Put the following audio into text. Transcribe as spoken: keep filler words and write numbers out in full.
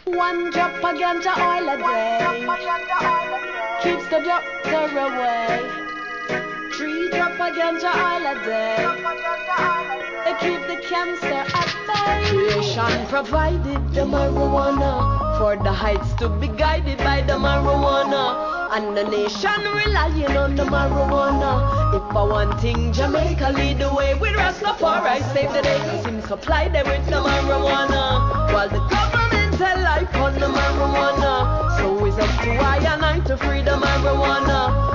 One drop of ganja oil a day keeps the doctor away. Three drop of ganja oil a day, they keep the cancer at bay. Creation provided the marijuana for the heights to be guided by the marijuana. And the nation relying on the marijuana. If I want thing, Jamaica lead the way with Rastafari save the day, cause him supply them with the marijuana, while the government tell life on the marijuana. So it's up to I and I to free the marijuana.